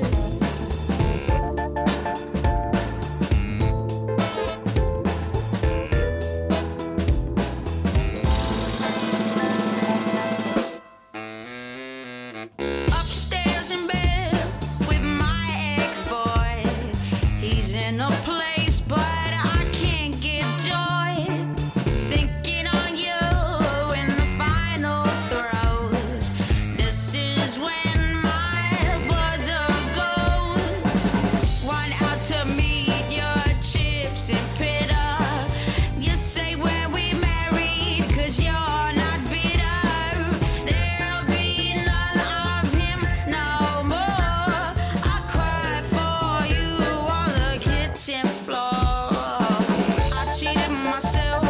Upstairs in bed with my ex-boy. He's in a place, but I can't get joy. Thinking on you in the final throes. This is when my buzzer goes. Run out to meet your chips and pit up. You say when we married, 'cause you're not bitter. There'll be none of him no more. I cried for you on the kitchen floor. I cheated myself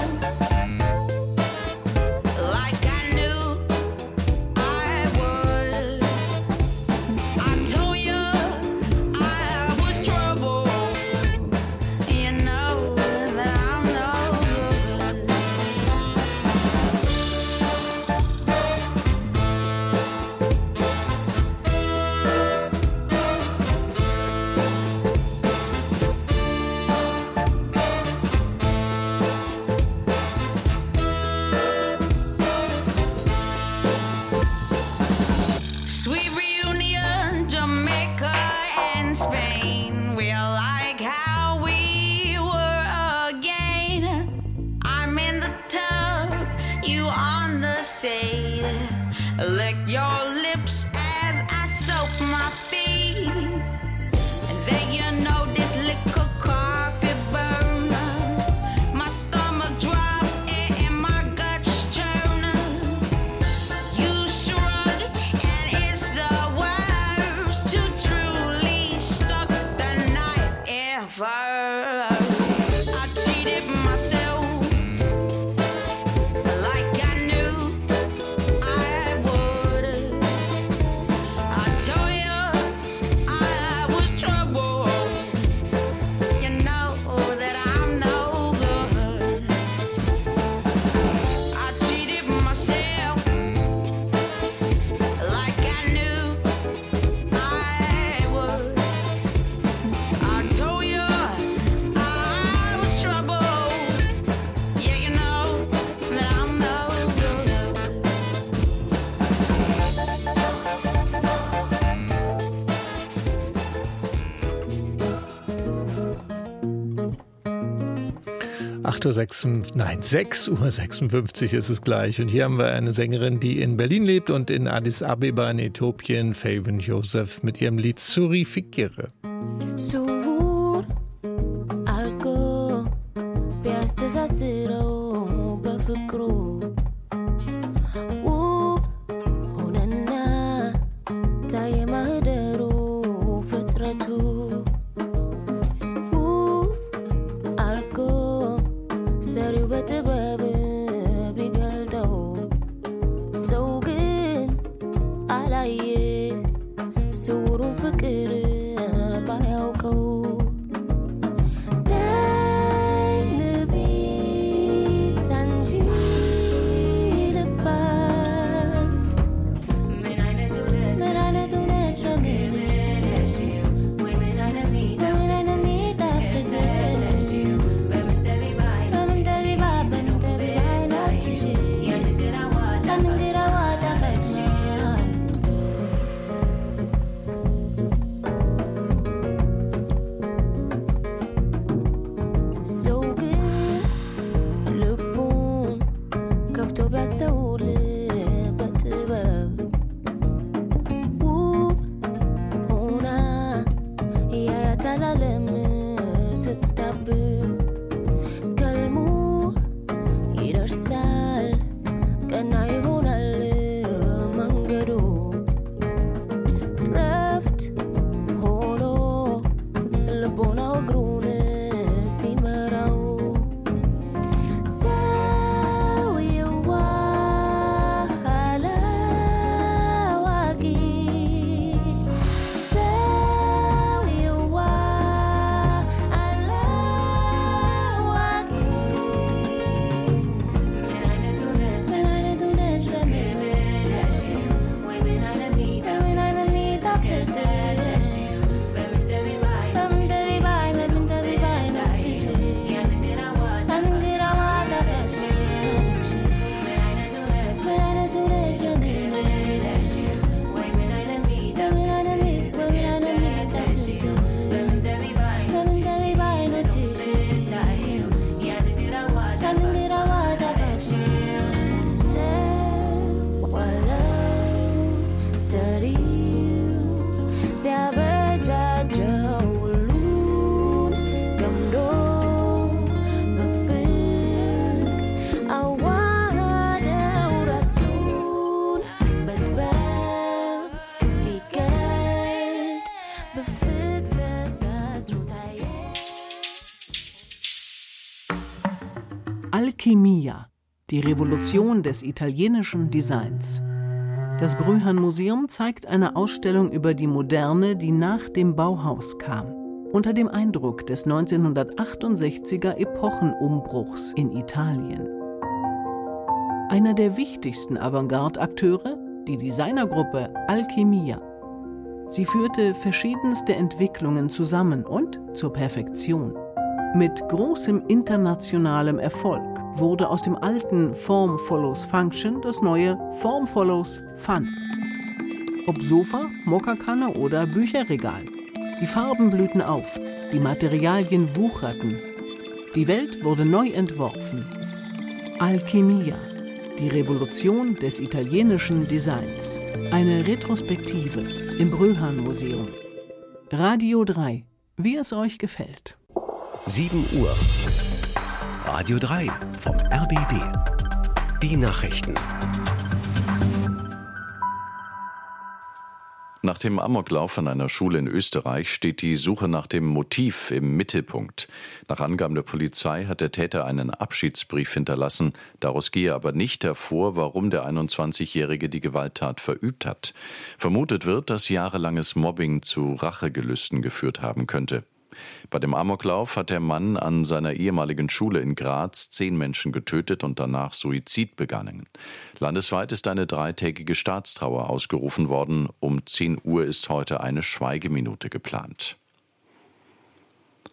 like I knew I would. I told you I was trouble. You know that I'm no good. Sweet reunion, Jamaica and Spain. We're like how we were again. I'm in the tub, you on the shade. Lick your lips as I soak my feet. And then you know this liquor carpet burn. My stomach drop and my guts churn. You shrug and it's the worst to truly stuck the knife ever. I cheated myself like I knew acht Uhr sechsundfünfzig, nein, sechs Uhr sechsundfünfzig ist es gleich. Und hier haben wir eine Sängerin, die in Berlin lebt und in Addis Abeba in Äthiopien, Faven Joseph, mit ihrem Lied Suri Fikire. Sur Argo Biastesasiro Bafukru U Hunana Tayemahderu Fitratu U Argo Sari Batababi Bigaldo So good Alaye Surun Fikire Bayauko Alchimia, die Revolution des italienischen Designs. Das Brühan-Museum zeigt eine Ausstellung über die Moderne, die nach dem Bauhaus kam, unter dem Eindruck des neunzehnhundertachtundsechziger Epochenumbruchs in Italien. Einer der wichtigsten Avantgarde-Akteure, die Designergruppe Alchimia. Sie führte verschiedenste Entwicklungen zusammen und zur Perfektion. Mit großem internationalem Erfolg wurde aus dem alten Form follows Function das neue Form follows Fun. Ob Sofa, Mokkakanne oder Bücherregal. Die Farben blühten auf, die Materialien wucherten. Die Welt wurde neu entworfen. Alchimia, die Revolution des italienischen Designs. Eine Retrospektive im Brühan-Museum. Radio drei, wie es euch gefällt. sieben Uhr. Radio drei vom R B B. Die Nachrichten. Nach dem Amoklauf an einer Schule in Österreich steht die Suche nach dem Motiv im Mittelpunkt. Nach Angaben der Polizei hat der Täter einen Abschiedsbrief hinterlassen. Daraus gehe aber nicht hervor, warum der einundzwanzigjährige die Gewalttat verübt hat. Vermutet wird, dass jahrelanges Mobbing zu Rachegelüsten geführt haben könnte. Bei dem Amoklauf hat der Mann an seiner ehemaligen Schule in Graz zehn Menschen getötet und danach Suizid begangen. Landesweit ist eine dreitägige Staatstrauer ausgerufen worden. Um zehn Uhr ist heute eine Schweigeminute geplant.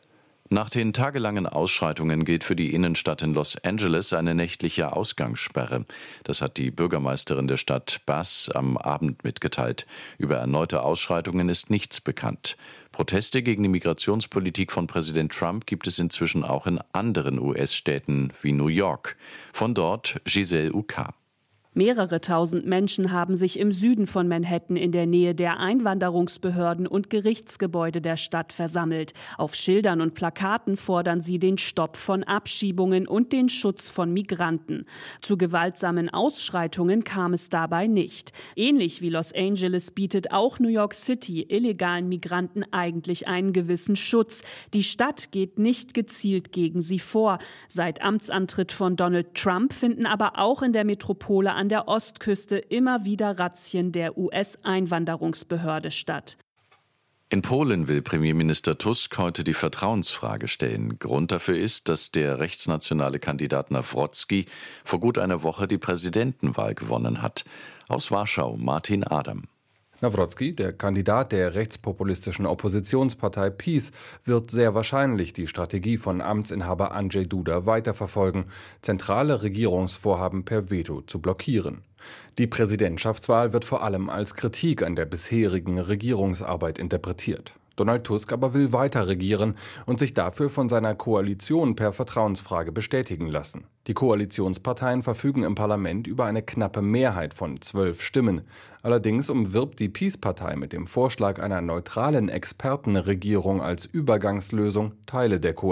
Nach den tagelangen Ausschreitungen gilt für die Innenstadt in Los Angeles eine nächtliche Ausgangssperre. Das hat die Bürgermeisterin der Stadt Bass am Abend mitgeteilt. Über erneute Ausschreitungen ist nichts bekannt. Proteste gegen die Migrationspolitik von Präsident Trump gibt es inzwischen auch in anderen U S-Städten wie New York. Von dort Giselle Uka. Mehrere tausend Menschen haben sich im Süden von Manhattan in der Nähe der Einwanderungsbehörden und Gerichtsgebäude der Stadt versammelt. Auf Schildern und Plakaten fordern sie den Stopp von Abschiebungen und den Schutz von Migranten. Zu gewaltsamen Ausschreitungen kam es dabei nicht. Ähnlich wie Los Angeles bietet auch New York City illegalen Migranten eigentlich einen gewissen Schutz. Die Stadt geht nicht gezielt gegen sie vor. Seit Amtsantritt von Donald Trump finden aber auch in der Metropole an der Ostküste immer wieder Razzien der U S-Einwanderungsbehörde statt. In Polen will Premierminister Tusk heute die Vertrauensfrage stellen. Grund dafür ist, dass der rechtsnationale Kandidat Nawrocki vor gut einer Woche die Präsidentenwahl gewonnen hat. Aus Warschau Martin Adam. Nawrocki, der Kandidat der rechtspopulistischen Oppositionspartei PiS, wird sehr wahrscheinlich die Strategie von Amtsinhaber Andrzej Duda weiterverfolgen, zentrale Regierungsvorhaben per Veto zu blockieren. Die Präsidentschaftswahl wird vor allem als Kritik an der bisherigen Regierungsarbeit interpretiert. Donald Tusk aber will weiter regieren und sich dafür von seiner Koalition per Vertrauensfrage bestätigen lassen. Die Koalitionsparteien verfügen im Parlament über eine knappe Mehrheit von zwölf Stimmen. Allerdings umwirbt die PiS-Partei mit dem Vorschlag einer neutralen Expertenregierung als Übergangslösung Teile der Koalition.